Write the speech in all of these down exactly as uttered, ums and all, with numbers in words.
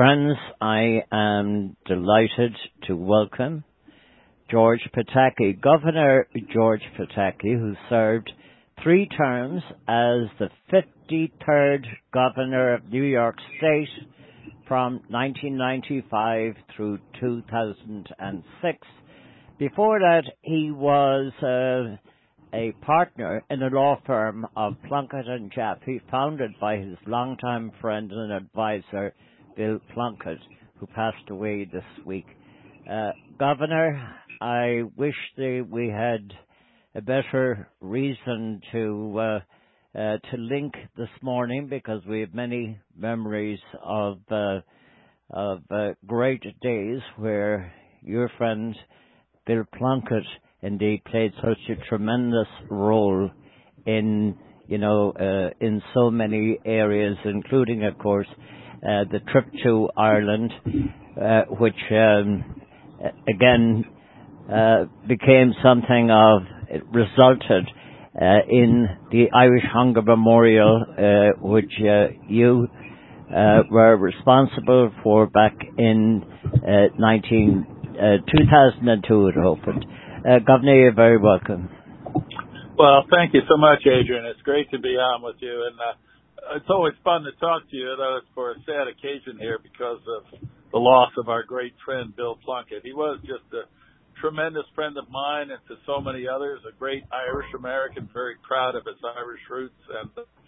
Friends, I am delighted to welcome George Pataki, Governor George Pataki, who served three terms as the fifty-third Governor of New York State from nineteen ninety-five through two thousand six. Before that, he was uh, a partner in a law firm of Plunkett and Jaffe, founded by his longtime friend and advisor, Bill Plunkett, who passed away this week. Uh, Governor, I wish that we had a better reason to uh, uh, to link this morning, because we have many memories of uh, of uh, great days where your friend Bill Plunkett indeed played such a tremendous role in you know uh, in so many areas, including, of course, uh, the trip to Ireland, uh, which um, again uh, became something of it resulted uh, in the Irish Hunger Memorial, uh, which uh, you uh, were responsible for back in uh, nineteen, uh, two thousand two. It opened. Uh, Governor, you're very welcome. Well, thank you so much, Adrian. It's great to be on with you, and uh, it's always fun to talk to you, though it's for a sad occasion here because of the loss of our great friend Bill Plunkett. He was just a tremendous friend of mine and to so many others, a great Irish American, very proud of his Irish roots. And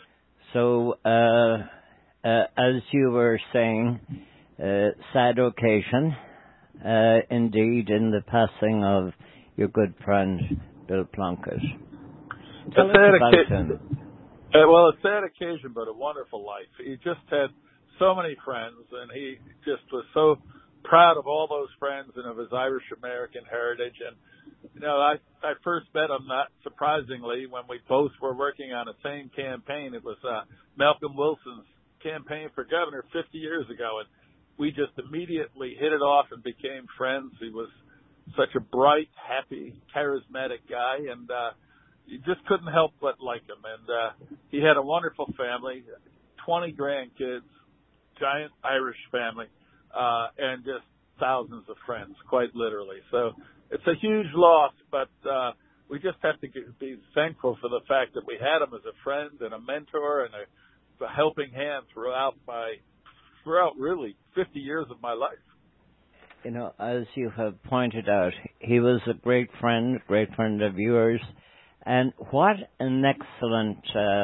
so, uh, uh, as you were saying, uh, sad occasion, uh, indeed, in the passing of your good friend Bill Plunkett. Tell a us sad about occasion. him. Uh, well, a sad occasion, but a wonderful life. He just had so many friends, and he just was so proud of all those friends and of his Irish American heritage. And, you know, I, I first met him, not surprisingly, when we both were working on the same campaign. It was uh, Malcolm Wilson's campaign for governor fifty years ago. And we just immediately hit it off and became friends. He was such a bright, happy, charismatic guy. And uh, you just couldn't help but like him. And uh, he had a wonderful family, twenty grandkids, giant Irish family. Uh, and just thousands of friends, quite literally. So it's a huge loss, but uh, we just have to get, be thankful for the fact that we had him as a friend and a mentor and a, a helping hand throughout my, throughout really fifty years of my life. You know, as you have pointed out, he was a great friend, great friend of yours, and what an excellent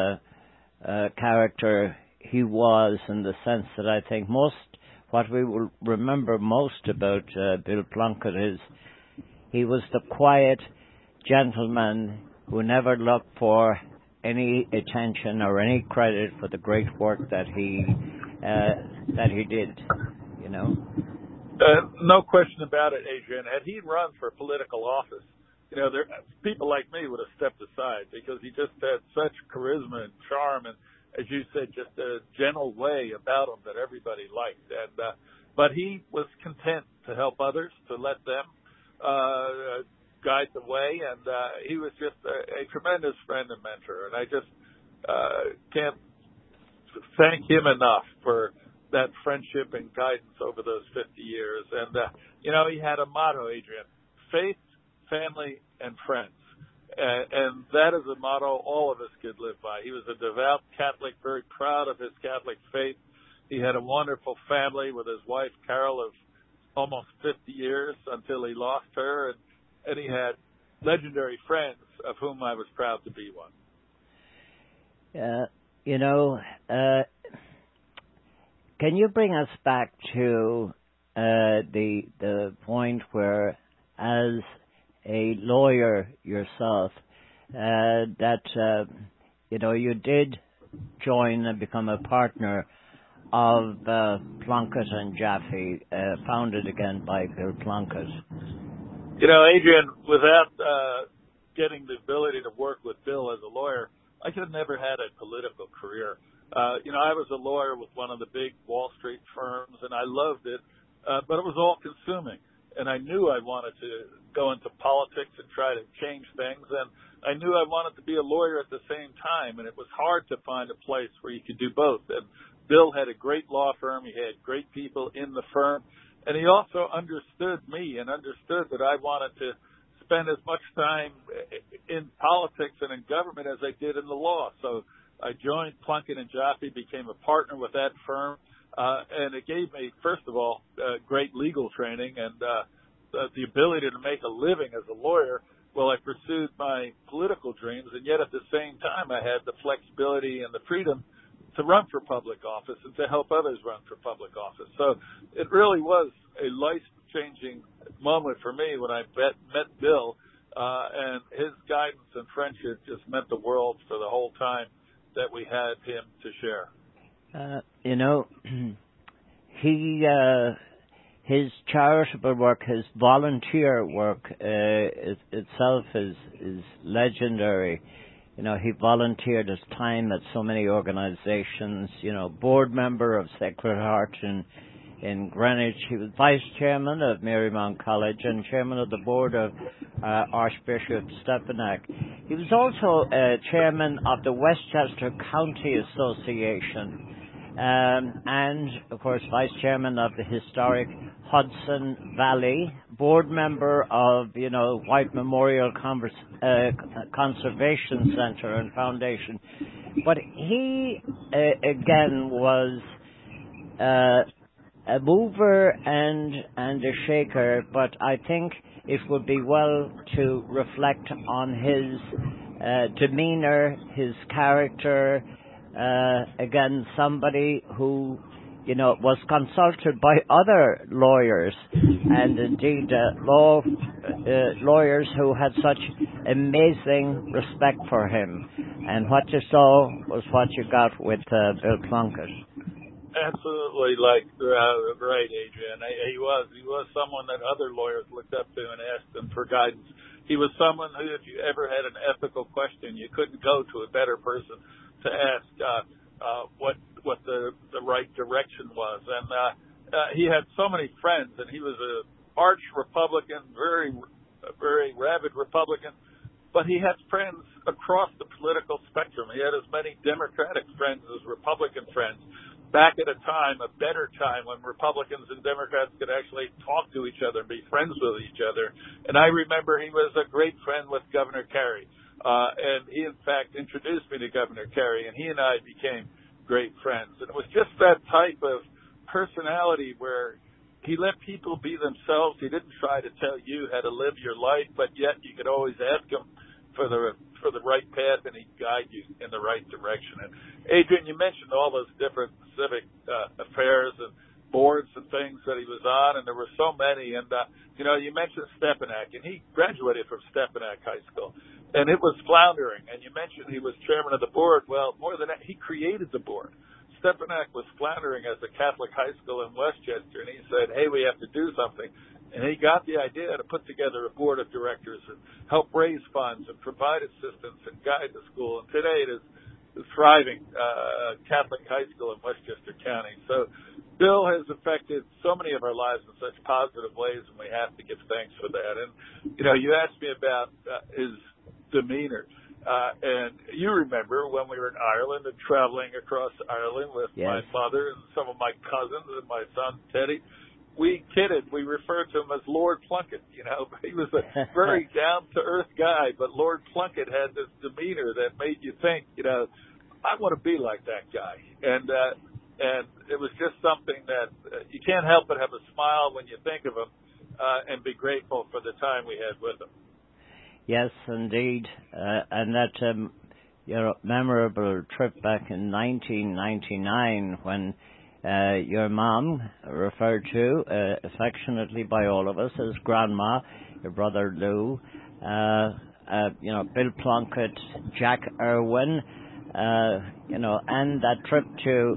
uh, uh, character he was, in the sense that I think most What we will remember most about uh, Bill Plunkett is he was the quiet gentleman who never looked for any attention or any credit for the great work that he uh, that he did. You know, uh, no question about it, Adrian. Had he run for political office, you know, there, people like me would have stepped aside because he just had such charisma and charm and, as you said, just a gentle way about him that everybody liked. And uh, but he was content to help others, to let them uh, guide the way. And uh, he was just a, a tremendous friend and mentor. And I just uh, can't thank him enough for that friendship and guidance over those fifty years. And, uh, you know, he had a motto, Adrian: faith, family, and friends. Uh, and that is a motto all of us could live by. He was a devout Catholic, very proud of his Catholic faith. He had a wonderful family with his wife, Carol, of almost fifty years until he lost her. And, and he had legendary friends, of whom I was proud to be one. Uh, you know, uh, can you bring us back to uh, the the point where, as a lawyer yourself, uh, that, uh, you know, you did join and become a partner of uh, Plunkett and Jaffe, uh, founded again by Bill Plunkett. You know, Adrian, without uh, getting the ability to work with Bill as a lawyer, I could have never had a political career. Uh, you know, I was a lawyer with one of the big Wall Street firms, and I loved it, uh, but it was all consuming. And I knew I wanted to go into politics and try to change things. And I knew I wanted to be a lawyer at the same time. And it was hard to find a place where you could do both. And Bill had a great law firm. He had great people in the firm. And he also understood me and understood that I wanted to spend as much time in politics and in government as I did in the law. So I joined Plunkett and Jaffe, became a partner with that firm. Uh, and it gave me, first of all, uh, great legal training and uh, the, the ability to make a living as a lawyer while I pursued my political dreams. And yet at the same time, I had the flexibility and the freedom to run for public office and to help others run for public office. So it really was a life-changing moment for me when I met, met Bill, uh, and his guidance and friendship just meant the world for the whole time that we had him to share. Uh, you know, he, uh, his charitable work, his volunteer work, uh, it, itself is, is legendary. You know, he volunteered his time at so many organizations, you know, board member of Sacred Heart in, in Greenwich. He was vice chairman of Marymount College and chairman of the board of uh, Archbishop Stepanek. He was also uh, chairman of the Westchester County Association. Um, and, of course, vice chairman of the historic Hudson Valley, board member of, you know, White Memorial Convers- uh, Conservation Center and Foundation. But he, uh, again, was uh, a mover and, and a shaker, but I think it would be well to reflect on his uh, demeanor, his character. Uh, again, somebody who, you know, was consulted by other lawyers and indeed uh, law uh, lawyers who had such amazing respect for him. And what you saw was what you got with uh, Bill Plunkett. Absolutely, like uh, right, Adrian. He was he was someone that other lawyers looked up to and asked them for guidance. He was someone who, if you ever had an ethical question, you couldn't go to a better person to ask uh, uh, what what the the right direction was. And uh, uh, he had so many friends, and he was a arch Republican, very very rabid Republican. But he had friends across the political spectrum. He had as many Democratic friends as Republican friends. Back at a time, a better time, when Republicans and Democrats could actually talk to each other and be friends with each other. And I remember he was a great friend with Governor Carey. Uh, and he, in fact, introduced me to Governor Carey, and he and I became great friends. And it was just that type of personality where he let people be themselves. He didn't try to tell you how to live your life, but yet you could always ask him for the for the right path, and he'd guide you in the right direction. And Adrian, you mentioned all those different civic uh, affairs and boards and things that he was on, and there were so many. And uh, you know, you mentioned Stepanek, and he graduated from Stepanek High School, and it was floundering. And you mentioned he was chairman of the board. Well, more than that, he created the board. Stepanek was floundering as a Catholic high school in Westchester, and he said, "Hey, we have to do something." And he got the idea to put together a board of directors and help raise funds and provide assistance and guide the school. And today it is a thriving uh, Catholic high school in Westchester County. So Bill has affected so many of our lives in such positive ways, and we have to give thanks for that. And, you know, you asked me about uh, his demeanor. Uh, and you remember when we were in Ireland and traveling across Ireland with Yes. my mother and some of my cousins and my son, Teddy. We kidded. We referred to him as Lord Plunkett. You know, he was a very down-to-earth guy, but Lord Plunkett had this demeanor that made you think, you know, I want to be like that guy. And uh, and it was just something that uh, you can't help but have a smile when you think of him uh, and be grateful for the time we had with him. Yes, indeed. Uh, and that um, you know, memorable trip back in nineteen ninety-nine when Uh, your mom, referred to uh, affectionately by all of us as Grandma, your brother Lou, uh, uh, you know, Bill Plunkett, Jack Irwin, uh, you know, and that trip to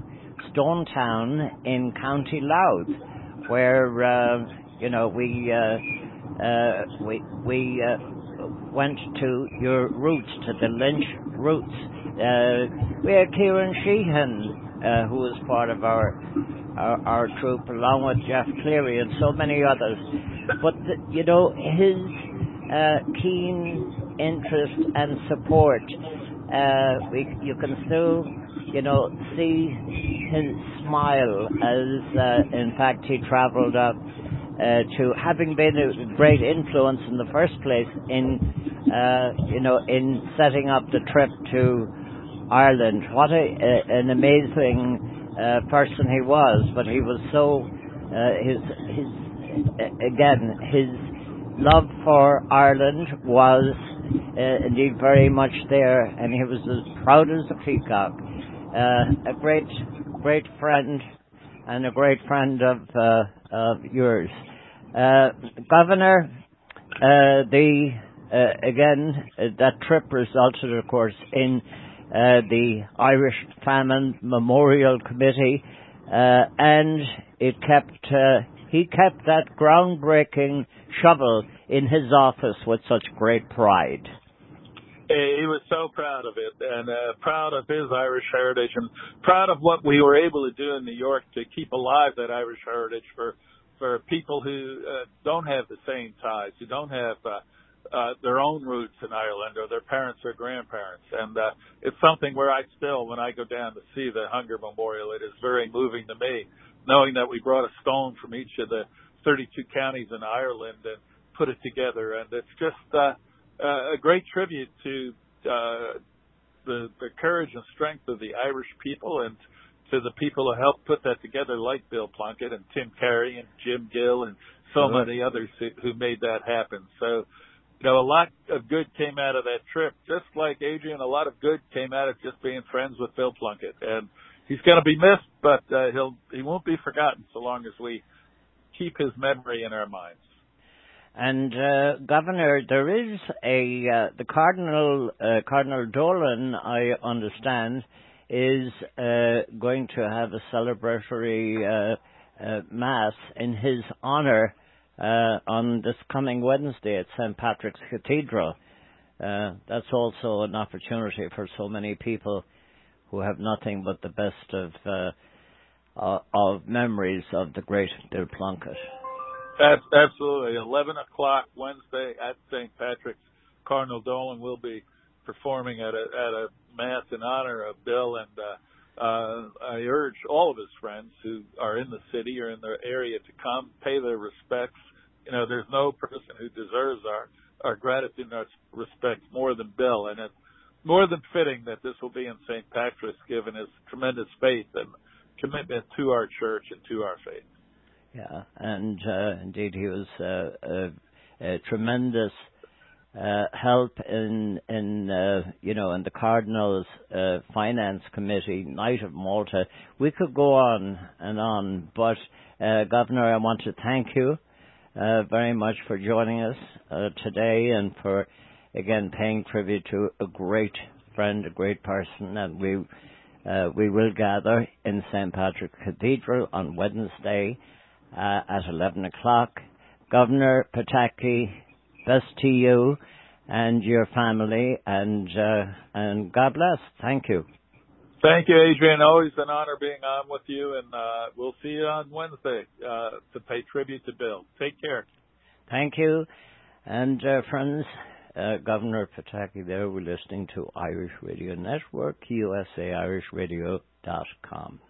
Stonetown in County Louth, where, uh, you know, we, uh, uh, we, we uh, went to your roots, to the Lynch roots. Uh, we had Kieran Sheehan, Uh, who was part of our, our our troop, along with Jeff Cleary and so many others. But, the, you know, his uh, keen interest and support, uh, we, you can still you know, see his smile as, uh, in fact, he travelled up uh, to having been a great influence in the first place in, uh, you know, in setting up the trip to Ireland. What a, a, an amazing uh, person he was, but he was so, uh, his, his, again, his love for Ireland was uh, indeed very much there, and he was as proud as a peacock. Uh, a great, great friend, and a great friend of, uh, of yours. Uh, Governor, uh, the, uh, again, uh, that trip resulted, of course, in uh, the Irish Famine Memorial Committee, uh, and it kept, uh, he kept that groundbreaking shovel in his office with such great pride. He was so proud of it, and uh, proud of his Irish heritage, and proud of what we were able to do in New York to keep alive that Irish heritage for for people who uh, don't have the same ties, who don't have uh, uh, their own roots in Ireland or their parents or grandparents. And uh, it's something where I still, when I go down to see the Hunger Memorial, it is very moving to me, knowing that we brought a stone from each of the thirty-two counties in Ireland and put it together. And it's just uh, uh, a great tribute to uh, the, the courage and strength of the Irish people, and to the people who helped put that together, like Bill Plunkett and Tim Carey and Jim Gill and so mm-hmm. many others who, who made that happen. So, you know, a lot of good came out of that trip. Just like Adrian, a lot of good came out of just being friends with Bill Plunkett. And he's going to be missed, but uh, he'll he won't be forgotten so long as we keep his memory in our minds. And uh, Governor, there is a uh, the Cardinal uh, Cardinal Dolan, I understand, is uh, going to have a celebratory uh, uh, mass in his honour uh, on this coming Wednesday at Saint Patrick's Cathedral. Uh, that's also an opportunity for so many people who have nothing but the best of uh, uh, of memories of the great Bill Plunkett. That's absolutely. eleven o'clock Wednesday at Saint Patrick's. Cardinal Dolan will be performing at a, at a mass in honor of Bill, and uh, uh, I urge all of his friends who are in the city or in the area to come, pay their respects. You know, there's no person who deserves our, our gratitude and our respect more than Bill, and it's more than fitting that this will be in Saint Patrick's, given his tremendous faith and commitment to our church and to our faith. Yeah, and uh, indeed he was uh, a, a tremendous uh, help in, in uh, you know, in the Cardinal's uh, Finance Committee, Knight of Malta. We could go on and on, but uh, Governor, I want to thank you uh, very much for joining us uh, today, and for, again, paying tribute to a great friend, a great person, and we uh, we will gather in Saint Patrick's Cathedral on Wednesday Uh, at eleven o'clock. Governor Pataki, best to you and your family, and uh, and God bless. Thank you. Thank you, Adrian. Always an honor being on with you, and uh, we'll see you on Wednesday uh, to pay tribute to Bill. Take care. Thank you. And uh, friends, uh, Governor Pataki there, we're listening to Irish Radio Network, U S A Irish Radio dot com.